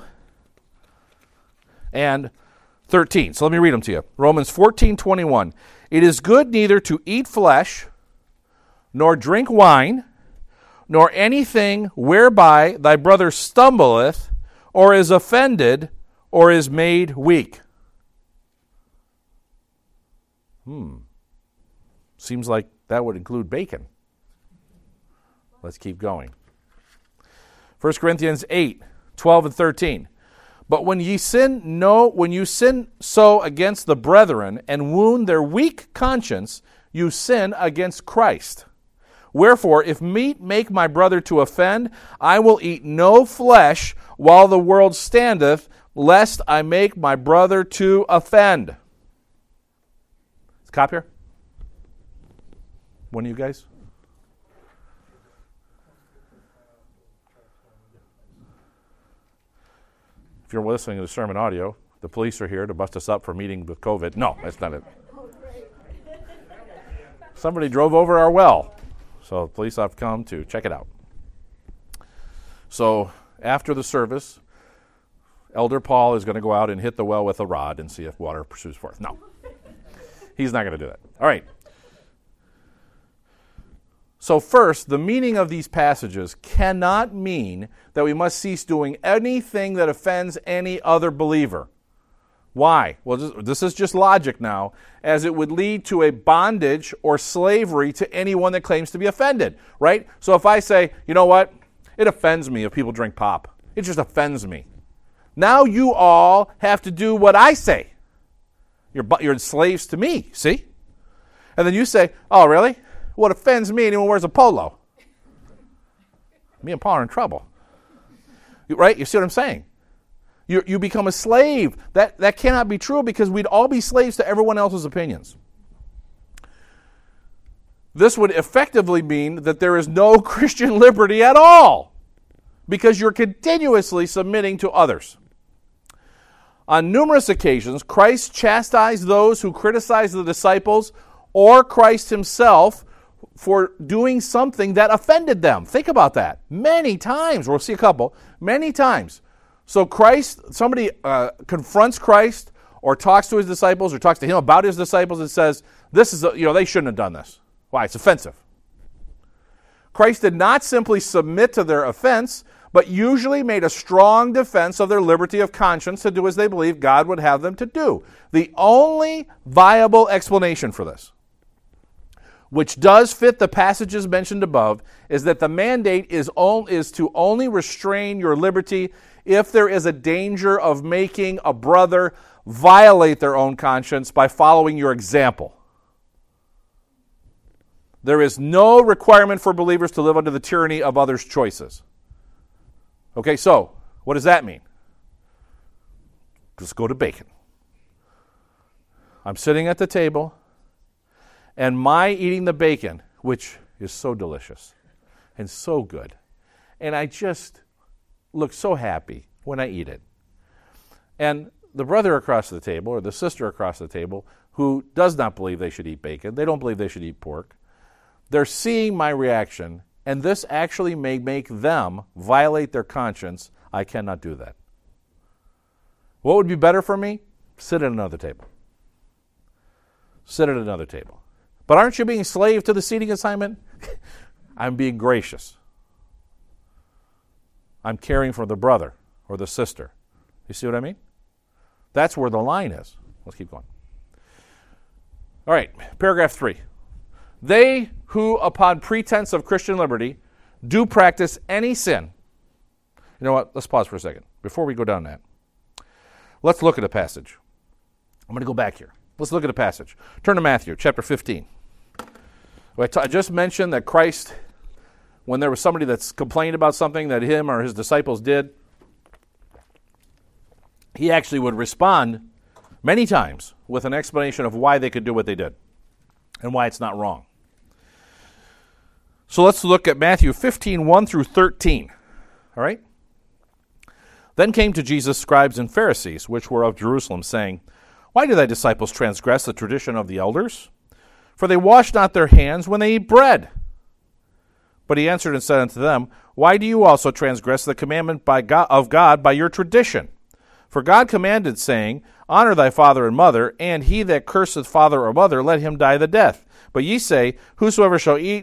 and 13. So let me read them to you. Romans 14:21. It is good neither to eat flesh, nor drink wine, nor anything whereby thy brother stumbleth, or is offended, or is made weak. Seems like that would include bacon. Let's keep going. 1 Corinthians 8, 12 and 13. But when you sin so against the brethren and wound their weak conscience, you sin against Christ. Wherefore, if meat make my brother to offend, I will eat no flesh while the world standeth, lest I make my brother to offend. Is Cop here? One of you guys? If you're listening to the sermon audio, the police are here to bust us up for meeting with COVID. No, that's not it. Somebody drove over our well, so the police have come to check it out. So after the service, Elder Paul is going to go out and hit the well with a rod and see if water pursues forth. No, he's not going to do that. All right. So first, the meaning of these passages cannot mean that we must cease doing anything that offends any other believer. Why? Well, this is just logic now, as it would lead to a bondage or slavery to anyone that claims to be offended, right? So if I say, you know what, it offends me if people drink pop. It just offends me. Now you all have to do what I say. You're slaves to me, see? And then you say, oh, really? What offends me, anyone wears a polo. Me and Paul are in trouble. Right? You see what I'm saying? You become a slave. That cannot be true because we'd all be slaves to everyone else's opinions. This would effectively mean that there is no Christian liberty at all because you're continuously submitting to others. On numerous occasions, Christ chastised those who criticized the disciples or Christ himself for doing something that offended them. Think about that. Many times, we'll see a couple, many times. So somebody confronts Christ or talks to his disciples or talks to him about his disciples and says, this is, they shouldn't have done this. Why? It's offensive. Christ did not simply submit to their offense, but usually made a strong defense of their liberty of conscience to do as they believed God would have them to do. The only viable explanation for this, which does fit the passages mentioned above, is that the mandate is to only restrain your liberty if there is a danger of making a brother violate their own conscience by following your example. There is no requirement for believers to live under the tyranny of others' choices. Okay, so what does that mean? Let's go to bacon. I'm sitting at the table, and my eating the bacon, which is so delicious and so good, and I just look so happy when I eat it. And the brother across the table or the sister across the table who does not believe they should eat bacon, they don't believe they should eat pork, they're seeing my reaction, and this actually may make them violate their conscience. I cannot do that. What would be better for me? Sit at another table. sit at another table. But aren't you being slave to the seating assignment? I'm being gracious. I'm caring for the brother or the sister. You see what I mean? That's where the line is. Let's keep going. All right, paragraph 3. They who, upon pretense of Christian liberty, do practice any sin. You know what? Let's pause for a second. Before we go down that, let's look at a passage. I'm going to go back here. Let's look at a passage. Turn to Matthew chapter 15. I just mentioned that Christ, when there was somebody that's complained about something that him or his disciples did, he actually would respond many times with an explanation of why they could do what they did and why it's not wrong. So let's look at Matthew 15, 1 through 13. All right? Then came to Jesus scribes and Pharisees, which were of Jerusalem, saying, Why do thy disciples transgress the tradition of the elders? For they wash not their hands when they eat bread. But he answered and said unto them, Why do you also transgress the commandment of God by your tradition? For God commanded, saying, Honor thy father and mother, and he that curseth father or mother, let him die the death. But ye say, Whosoever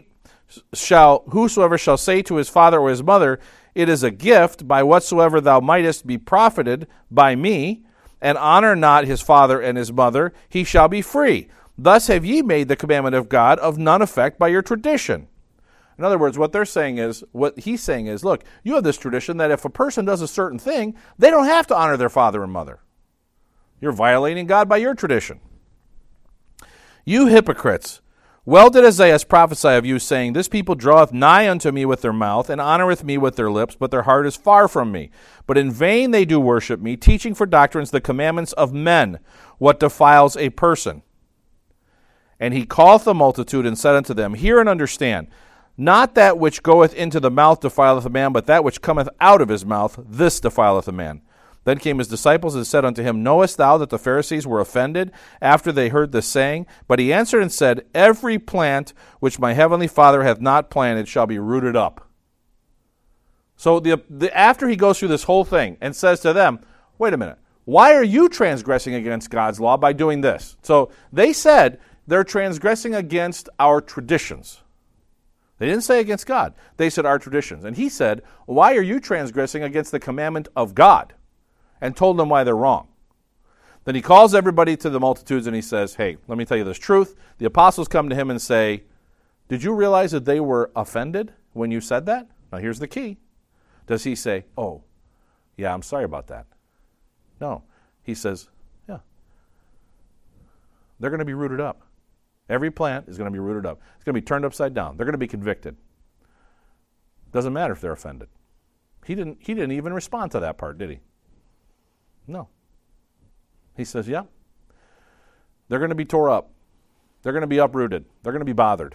shall say to his father or his mother, It is a gift, by whatsoever thou mightest be profited by me, and honor not his father and his mother, he shall be free. Thus have ye made the commandment of God of none effect by your tradition. In other words, what he's saying is, look, you have this tradition that if a person does a certain thing, they don't have to honor their father and mother. You're violating God by your tradition. You hypocrites, well did Isaiah prophesy of you, saying, This people draweth nigh unto me with their mouth, and honoreth me with their lips, but their heart is far from me. But in vain they do worship me, teaching for doctrines the commandments of men, what defiles a person. And he calleth the multitude, and said unto them, Hear and understand. Not that which goeth into the mouth defileth a man, but that which cometh out of his mouth, this defileth a man. Then came his disciples and said unto him, Knowest thou that the Pharisees were offended after they heard this saying? But he answered and said, Every plant which my heavenly Father hath not planted shall be rooted up. So after he goes through this whole thing and says to them, Wait a minute, why are you transgressing against God's law by doing this? So they said they're transgressing against our traditions. They didn't say against God. They said our traditions. And he said, Why are you transgressing against the commandment of God? And told them why they're wrong. Then he calls everybody to the multitudes and he says, Hey, let me tell you this truth. The apostles come to him and say, Did you realize that they were offended when you said that? Now here's the key. Does he say, Oh, yeah, I'm sorry about that? No. He says, Yeah. They're going to be rooted up. Every plant is going to be rooted up. It's going to be turned upside down. They're going to be convicted. Doesn't matter if they're offended. He didn't even respond to that part, did he? No. He says, yeah. They're going to be tore up. They're going to be uprooted. They're going to be bothered.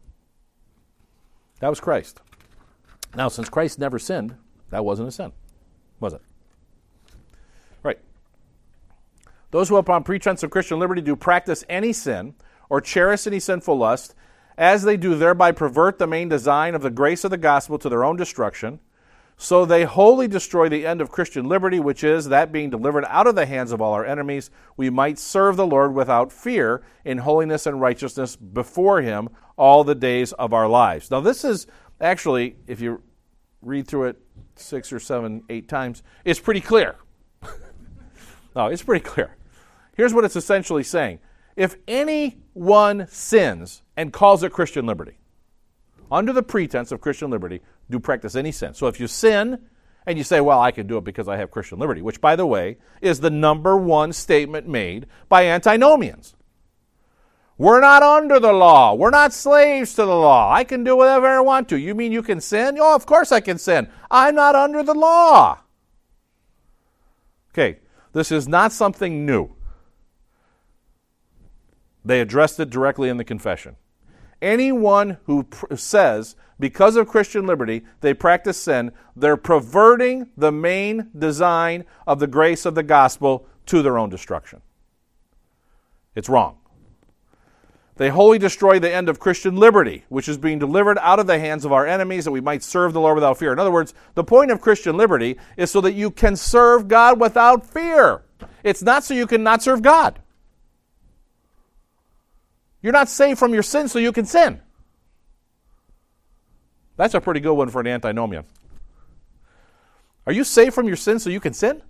That was Christ. Now, since Christ never sinned, that wasn't a sin, was it? Right. Those who upon pretense of Christian liberty do practice any sin or cherish any sinful lust, as they do thereby pervert the main design of the grace of the gospel to their own destruction, so they wholly destroy the end of Christian liberty, which is that being delivered out of the hands of all our enemies, we might serve the Lord without fear in holiness and righteousness before him all the days of our lives. Now this is actually, if you read through it 6 or 7, 8 times, it's pretty clear. No, it's pretty clear. Here's what it's essentially saying. If anyone sins and calls it Christian liberty, under the pretense of Christian liberty, do practice any sin. So if you sin and you say, well, I can do it because I have Christian liberty, which, by the way, is the number one statement made by antinomians. We're not under the law. We're not slaves to the law. I can do whatever I want to. You mean you can sin? Oh, of course I can sin. I'm not under the law. Okay, this is not something new. They addressed it directly in the confession. Anyone who says, because of Christian liberty, they practice sin, they're perverting the main design of the grace of the gospel to their own destruction. It's wrong. They wholly destroy the end of Christian liberty, which is being delivered out of the hands of our enemies, that we might serve the Lord without fear. In other words, the point of Christian liberty is so that you can serve God without fear. It's not so you can not serve God. You're not saved from your sin so you can sin. That's a pretty good one for an antinomian. Are you saved from your sin so you can sin?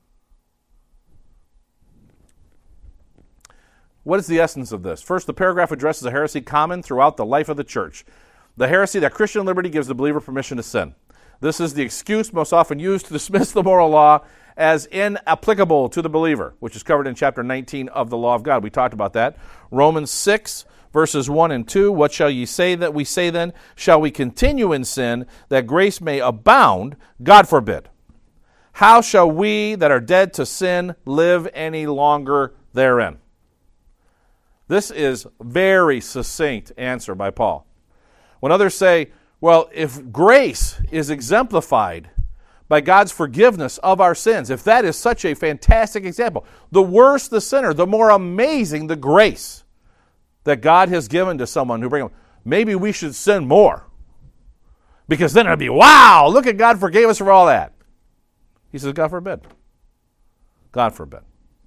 What is the essence of this? First, the paragraph addresses a heresy common throughout the life of the church. The heresy that Christian liberty gives the believer permission to sin. This is the excuse most often used to dismiss the moral law as inapplicable to the believer, which is covered in chapter 19 of the law of God. We talked about that. Romans 6, verses 1 and 2, what shall ye say that we say then? Shall we continue in sin that grace may abound? God forbid. How shall we that are dead to sin live any longer therein? This is very succinct answer by Paul. When others say, well, if grace is exemplified by God's forgiveness of our sins, if that is such a fantastic example, the worse the sinner, the more amazing the grace that God has given to someone who brings him. Maybe we should sin more. Because then it'll be, wow, look at God forgave us for all that. He says, God forbid. God forbid.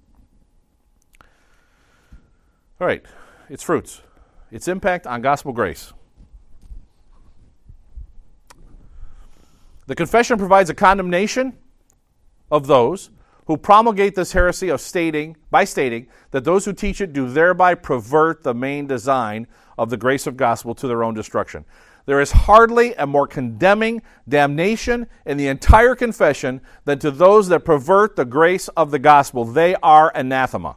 All right, its fruits. Its impact on gospel grace. The confession provides a condemnation of those who promulgate this heresy by stating that those who teach it do thereby pervert the main design of the grace of gospel to their own destruction. There is hardly a more condemning damnation in the entire confession than to those that pervert the grace of the gospel. They are anathema.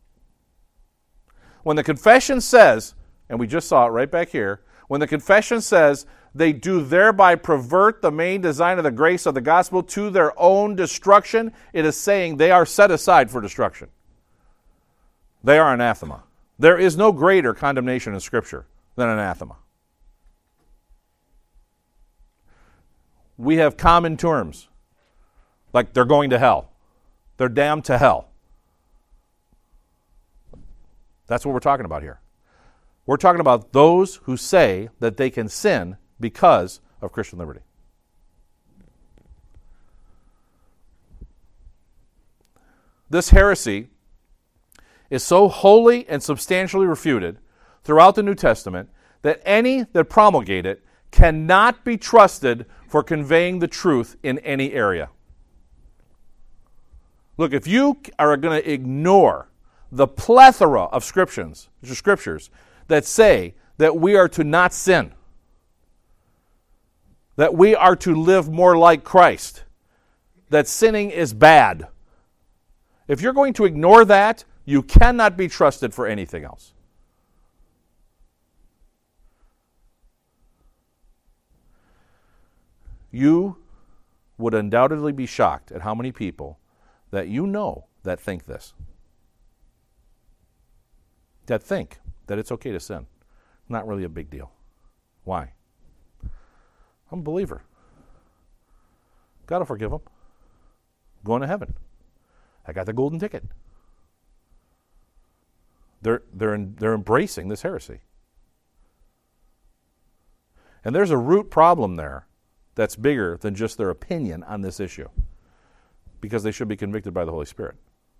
When the confession says, and we just saw it right back here, when the confession says they do thereby pervert the main design of the grace of the gospel to their own destruction, it is saying they are set aside for destruction. They are anathema. There is no greater condemnation in Scripture than anathema. We have common terms, like they're going to hell. They're damned to hell. That's what we're talking about here. We're talking about those who say that they can sin because of Christian liberty. This heresy is so wholly and substantially refuted throughout the New Testament that any that promulgate it cannot be trusted for conveying the truth in any area. Look, if you are going to ignore the plethora of scriptures that say that we are to not sin, that we are to live more like Christ, that sinning is bad. If you're going to ignore that, you cannot be trusted for anything else. You would undoubtedly be shocked at how many people that you know that think this. That think that it's okay to sin. Not really a big deal. Why? I'm a believer. God will forgive them. I'm going to heaven. I got the golden ticket. They're embracing this heresy. And there's a root problem there that's bigger than just their opinion on this issue, because they should be convicted by the Holy Spirit.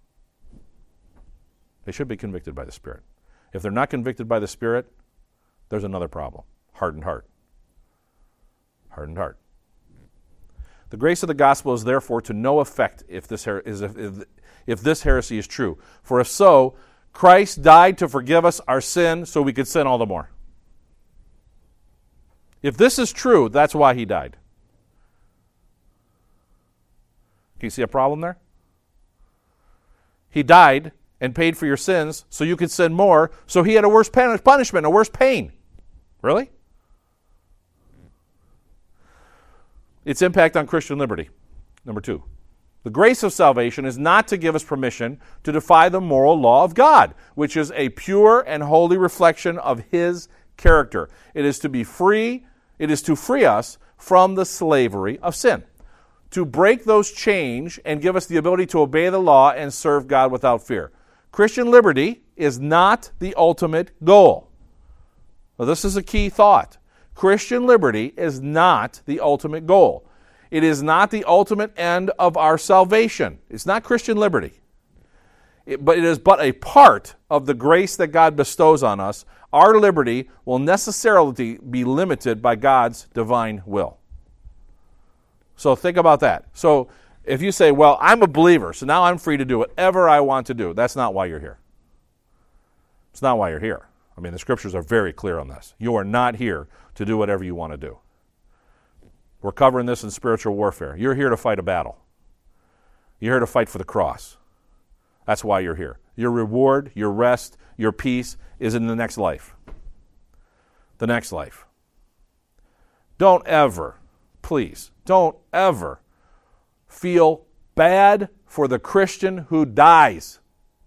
They should be convicted by the Spirit. If they're not convicted by the Spirit, there's another problem. Hardened heart. Hardened heart. The grace of the gospel is therefore to no effect if this heresy is true. For if so, Christ died to forgive us our sin so we could sin all the more. If this is true, that's why he died. Can you see a problem there? He died and paid for your sins so you could sin more, so he had a worse punishment, a worse pain. Really? Its impact on Christian liberty. Number 2. The grace of salvation is not to give us permission to defy the moral law of God, which is a pure and holy reflection of his character. It is to free us from the slavery of sin. To break those chains and give us the ability to obey the law and serve God without fear. Christian liberty is not the ultimate goal. Now, this is a key thought. Christian liberty is not the ultimate goal. It is not the ultimate end of our salvation. It's not Christian liberty. but it is but a part of the grace that God bestows on us. Our liberty will necessarily be limited by God's divine will. So think about that. So if you say, well, I'm a believer, so now I'm free to do whatever I want to do, that's not why you're here. It's not why you're here. I mean, the scriptures are very clear on this. You are not here to do whatever you want to do. We're covering this in spiritual warfare. You're here to fight a battle. You're here to fight for the cross. That's why you're here. Your reward, your rest, your peace is in the next life. The next life. Don't ever, please, don't ever feel bad for the Christian who dies.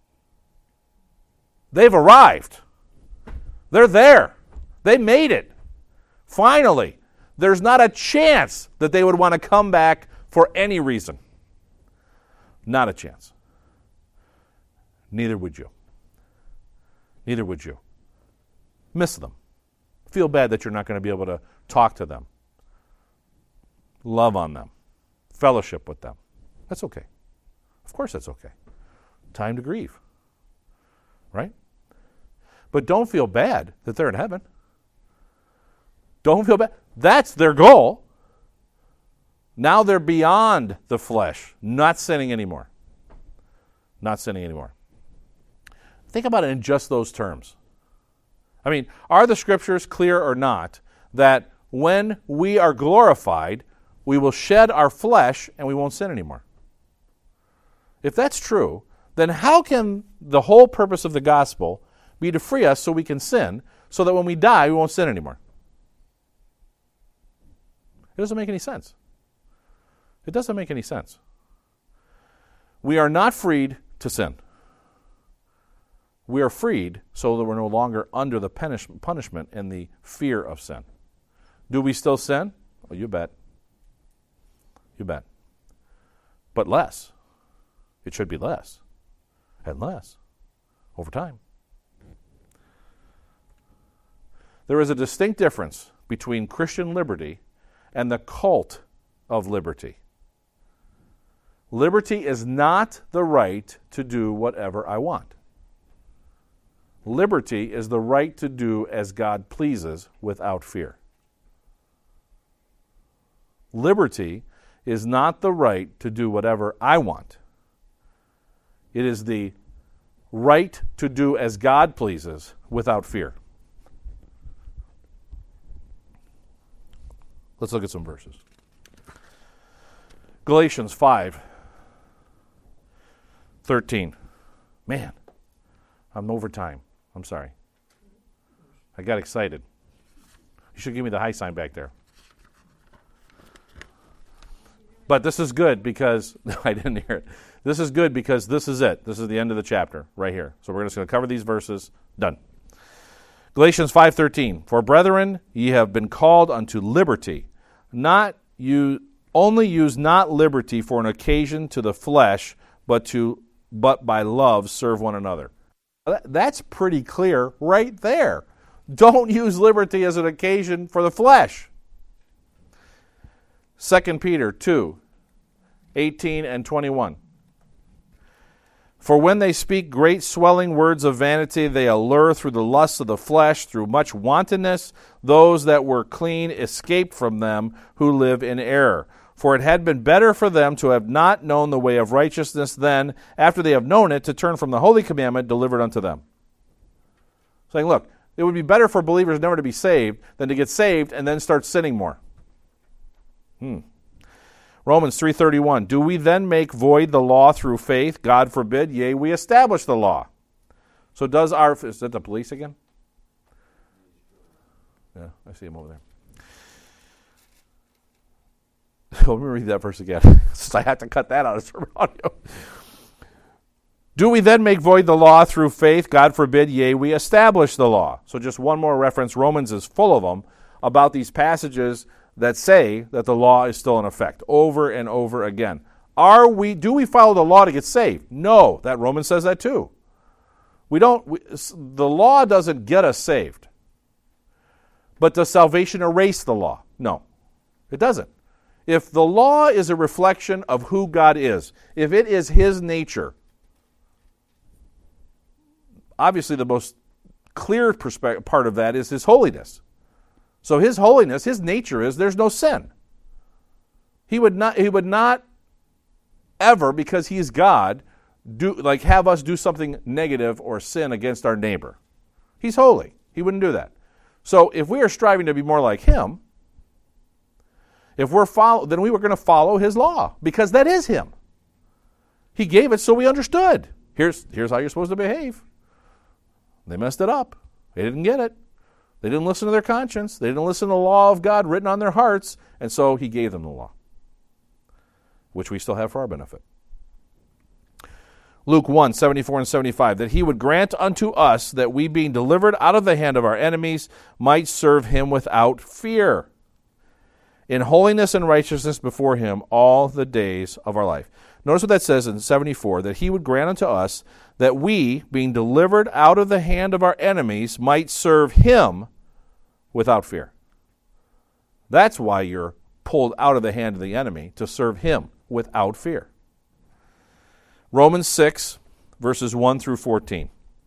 They've arrived. They're there. They made it. Finally, there's not a chance that they would want to come back for any reason. Not a chance. Neither would you. Neither would you. Miss them. Feel bad that you're not going to be able to talk to them. Love on them. Fellowship with them. That's okay. Of course that's okay. Time to grieve. Right? But don't feel bad that they're in heaven. Don't feel bad. That's their goal. Now they're beyond the flesh, not sinning anymore. Not sinning anymore. Think about it in just those terms. I mean, are the scriptures clear or not that when we are glorified, we will shed our flesh and we won't sin anymore? If that's true, then how can the whole purpose of the gospel be to free us so we can sin, so that when we die, we won't sin anymore? It doesn't make any sense. It doesn't make any sense. We are not freed to sin. We are freed so that we're no longer under the punishment and the fear of sin. Do we still sin? Oh, you bet. You bet. But less. It should be less. And less. Over time. There is a distinct difference between Christian liberty and the cult of liberty. Liberty is not the right to do whatever I want. Liberty is the right to do as God pleases without fear. Liberty is not the right to do whatever I want. It is the right to do as God pleases without fear. Let's look at some verses. Galatians 5:13. Man, I'm over time. I'm sorry. I got excited. You should give me the high sign back there. But this is good because, I didn't hear it. This is good because this is it. This is the end of the chapter right here. So we're just going to cover these verses. Done. Galatians 5:13. For brethren, ye have been called unto liberty. Only use not liberty for an occasion to the flesh, but by love serve one another. That's pretty clear right there. Don't use liberty as an occasion for the flesh. 2 Peter 2:18 and 21. For when they speak great swelling words of vanity, they allure through the lusts of the flesh, through much wantonness, those that were clean escaped from them who live in error. For it had been better for them to have not known the way of righteousness than, after they have known it, to turn from the holy commandment delivered unto them. Saying, look, it would be better for believers never to be saved than to get saved and then start sinning more. Romans 3:31. Do we then make void the law through faith? God forbid. Yea, we establish the law. So does our... Is that the police again? Yeah, I see him over there. Let me read that verse again, since I have to cut that out of sermon audio. Do we then make void the law through faith? God forbid. Yea, we establish the law. So just one more reference. Romans is full of them about these passages that say that the law is still in effect, over and over again. Do we follow the law to get saved? No, that Romans says that too. The law doesn't get us saved. But does salvation erase the law? No, it doesn't. If the law is a reflection of who God is, if it is His nature, obviously the most clear part of that is his holiness. So his holiness, his nature is there's no sin. He would not ever, because he's God, have us do something negative or sin against our neighbor. He's holy. He wouldn't do that. So if we are striving to be more like him, then we were going to follow his law, because that is him. He gave it so we understood. Here's how you're supposed to behave. They messed it up. They didn't get it. They didn't listen to their conscience. They didn't listen to the law of God written on their hearts, and so he gave them the law, which we still have for our benefit. Luke 1, 74 and 75, that he would grant unto us that we, being delivered out of the hand of our enemies, might serve him without fear, in holiness and righteousness before him all the days of our life. Notice what that says in 74, that he would grant unto us that we, being delivered out of the hand of our enemies, might serve him without fear. That's why you're pulled out of the hand of the enemy, to serve him without fear. Romans 6, verses 1 through 14.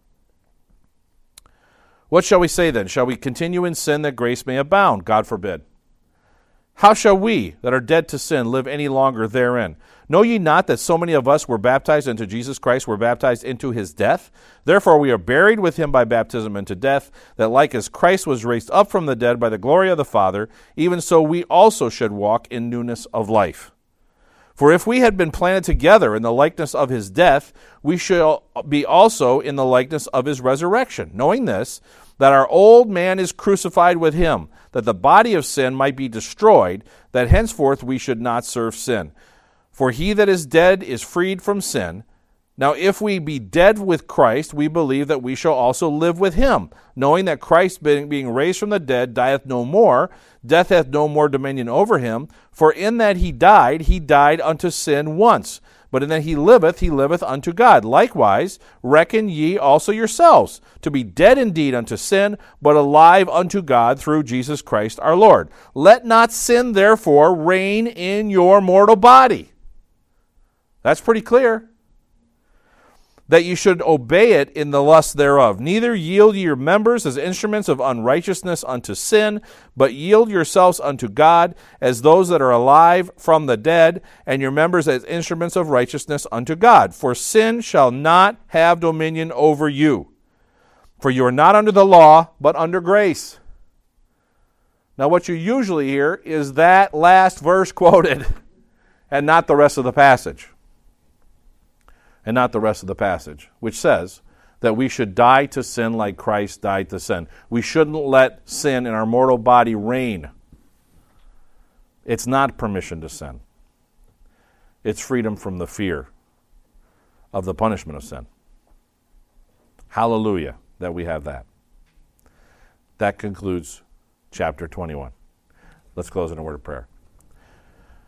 What shall we say then? Shall we continue in sin that grace may abound? God forbid. How shall we that are dead to sin live any longer therein? Know ye not that so many of us were baptized into Jesus Christ, were baptized into his death? Therefore we are buried with him by baptism into death, that like as Christ was raised up from the dead by the glory of the Father, even so we also should walk in newness of life. For if we had been planted together in the likeness of his death, we shall be also in the likeness of his resurrection, knowing this, that our old man is crucified with him, that the body of sin might be destroyed, that henceforth we should not serve sin. For he that is dead is freed from sin. Now if we be dead with Christ, we believe that we shall also live with him, knowing that Christ, being raised from the dead, dieth no more, death hath no more dominion over him. For in that he died unto sin once, but in that he liveth unto God. Likewise, reckon ye also yourselves to be dead indeed unto sin, but alive unto God through Jesus Christ our Lord. Let not sin therefore reign in your mortal body. That's pretty clear. That you should obey it in the lust thereof. Neither yield ye your members as instruments of unrighteousness unto sin, but yield yourselves unto God as those that are alive from the dead, and your members as instruments of righteousness unto God. For sin shall not have dominion over you. For you are not under the law, but under grace. Now what you usually hear is that last verse quoted, and not the rest of the passage. And not the rest of the passage, which says that we should die to sin like Christ died to sin. We shouldn't let sin in our mortal body reign. It's not permission to sin. It's freedom from the fear of the punishment of sin. Hallelujah that we have that. That concludes chapter 21. Let's close in a word of prayer.